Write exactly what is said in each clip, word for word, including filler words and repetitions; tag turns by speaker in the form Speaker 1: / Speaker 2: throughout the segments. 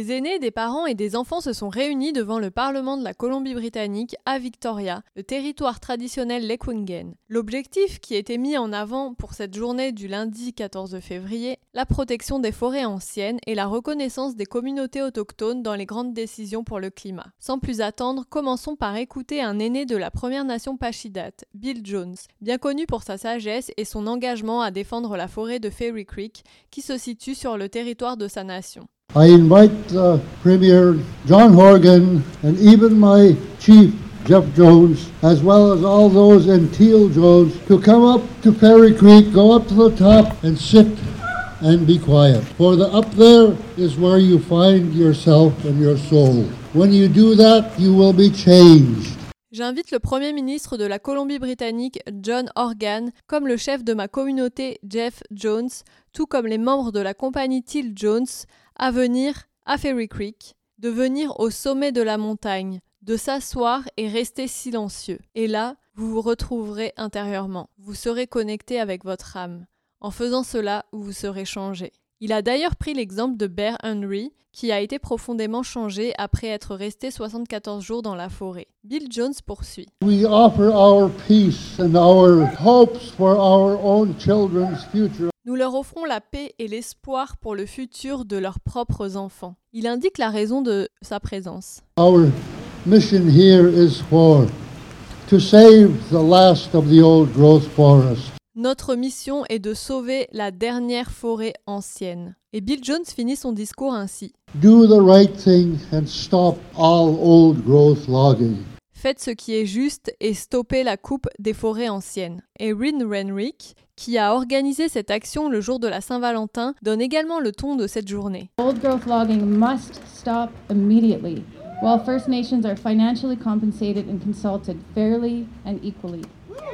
Speaker 1: Des aînés, des parents et des enfants se sont réunis devant le Parlement de la Colombie-Britannique à Victoria, le territoire traditionnel Lekwungen. L'objectif qui était mis en avant pour cette journée du lundi quatorze février, la protection des forêts anciennes et la reconnaissance des communautés autochtones dans les grandes décisions pour le climat. Sans plus attendre, commençons par écouter un aîné de la Première Nation Pacheedaht, Bill Jones, bien connu pour sa sagesse et son engagement à défendre la forêt de Fairy Creek, qui se situe sur le territoire de sa nation.
Speaker 2: I invite uh, Premier John Horgan and even my chief, Jeff Jones, as well as all those in Teal Jones, to come up to Fairy Creek, go up to the top and sit and be quiet. For the up there is where you find yourself and your soul. When you do that, you will be changed.
Speaker 1: J'invite le Premier ministre de la Colombie-Britannique, John Horgan, comme le chef de ma communauté, Jeff Jones, tout comme les membres de la compagnie Teal Jones, à venir à Fairy Creek, de venir au sommet de la montagne, de s'asseoir et rester silencieux. Et là, vous vous retrouverez intérieurement. Vous serez connecté avec votre âme. En faisant cela, vous serez changé. Il a d'ailleurs pris l'exemple de Bear Henry, qui a été profondément changé après être resté soixante-quatorze jours dans la forêt. Bill Jones poursuit.
Speaker 2: We offer our peace and our hopes for our own children's future.
Speaker 1: Nous leur offrons la paix et l'espoir pour le futur de leurs propres enfants. Il indique la raison de sa présence.
Speaker 2: Our mission here is for to save the last of the old growth forest.
Speaker 1: Notre mission est de sauver la dernière forêt ancienne. Et Bill Jones finit son discours ainsi.
Speaker 2: Do the right thing and stop all old growth logging.
Speaker 1: Faites ce qui est juste et stoppez la coupe des forêts anciennes. Et Rin Renwick, qui a organisé cette action le jour de la Saint-Valentin, donne également le ton de cette journée.
Speaker 3: Old growth logging must stop immediately, while First Nations are financially compensated and consulted fairly and equally.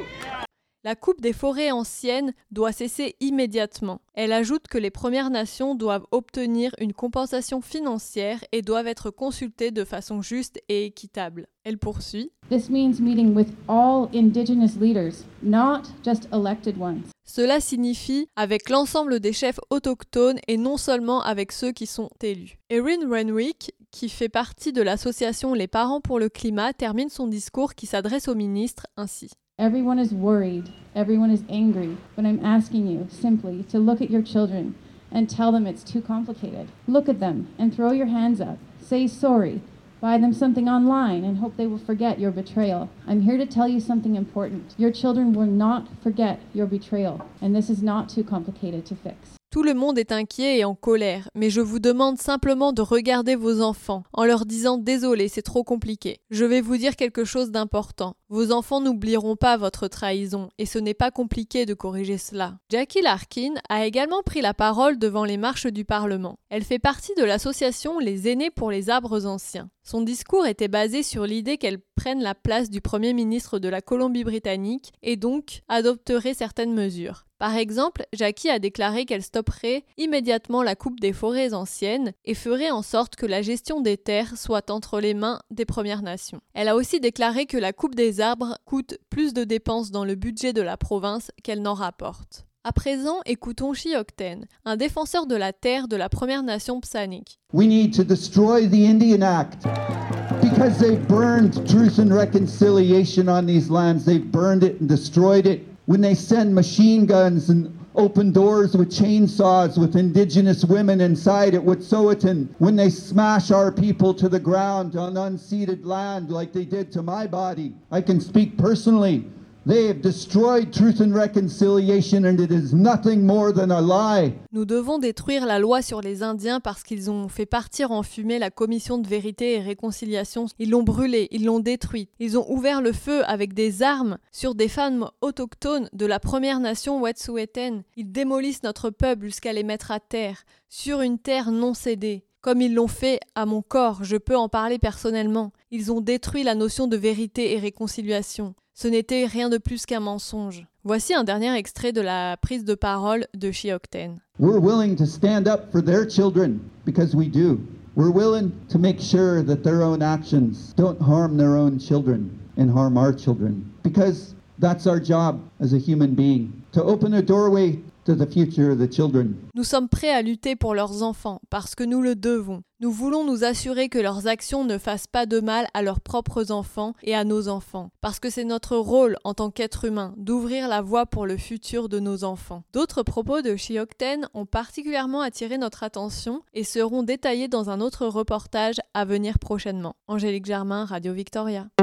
Speaker 1: La coupe des forêts anciennes doit cesser immédiatement. Elle ajoute que les Premières Nations doivent obtenir une compensation financière et doivent être consultées de façon juste et équitable. Elle poursuit.
Speaker 3: This means meeting with all Indigenous leaders, not just elected ones.
Speaker 1: Cela signifie avec l'ensemble des chefs autochtones et non seulement avec ceux qui sont élus. Erin Renwick, qui fait partie de l'association Les Parents pour le Climat, termine son discours qui s'adresse au ministre ainsi.
Speaker 3: Everyone is worried, everyone is angry, but I'm asking you simply to look at your children and tell them it's too complicated. Look at them and throw your hands up. Say sorry. Buy them something online and hope they will forget your betrayal. I'm here to tell you something important. Your children will not forget your betrayal, and this is not too complicated to fix.
Speaker 1: Tout le monde est inquiet et en colère, mais je vous demande simplement de regarder vos enfants en leur disant « Désolé, c'est trop compliqué ». Je vais vous dire quelque chose d'important. Vos enfants n'oublieront pas votre trahison et ce n'est pas compliqué de corriger cela. Jackie Larkin a également pris la parole devant les marches du Parlement. Elle fait partie de l'association Les Aînés pour les Arbres Anciens. Son discours était basé sur l'idée qu'elle prenne la place du Premier ministre de la Colombie-Britannique et donc adopterait certaines mesures. Par exemple, Jackie a déclaré qu'elle stopperait immédiatement la coupe des forêts anciennes et ferait en sorte que la gestion des terres soit entre les mains des Premières Nations. Elle a aussi déclaré que la coupe des arbres coûte plus de dépenses dans le budget de la province qu'elle n'en rapporte. À présent, écoutons Chi-Octane, un défenseur de la terre de la Première Nation Psanik.
Speaker 4: We need to destroy the Indian Act because they've burned truth and reconciliation on these lands. They've burned it and destroyed it. When they send machine guns and open doors with chainsaws with Indigenous women inside at Wet'suwet'en, when they smash our people to the ground on unceded land like they did to my body, I can speak personally. They have destroyed truth and reconciliation and it is nothing more than a lie.
Speaker 1: Nous devons détruire la loi sur les Indiens parce qu'ils ont fait partir en fumée la commission de vérité et réconciliation. Ils l'ont brûlée, ils l'ont détruite. Ils ont ouvert le feu avec des armes sur des femmes autochtones de la Première Nation Wet'suwet'en. Ils démolissent notre peuple jusqu'à les mettre à terre, sur une terre non cédée. Comme ils l'ont fait à mon corps, je peux en parler personnellement. Ils ont détruit la notion de vérité et réconciliation. Ce n'était rien de plus qu'un mensonge. Voici un dernier extrait de la prise de parole de Chi-Octane.
Speaker 4: We're willing to stand up for their children because we do. We're willing to make sure that their own actions don't harm their own children and harm our children because that's our job as a human being. To open a doorway to the future of the children.
Speaker 1: Nous sommes prêts à lutter pour leurs enfants, parce que nous le devons. Nous voulons nous assurer que leurs actions ne fassent pas de mal à leurs propres enfants et à nos enfants, parce que c'est notre rôle en tant qu'être humain d'ouvrir la voie pour le futur de nos enfants. D'autres propos de Shiokten ont particulièrement attiré notre attention et seront détaillés dans un autre reportage à venir prochainement. Angélique Germain, Radio Victoria.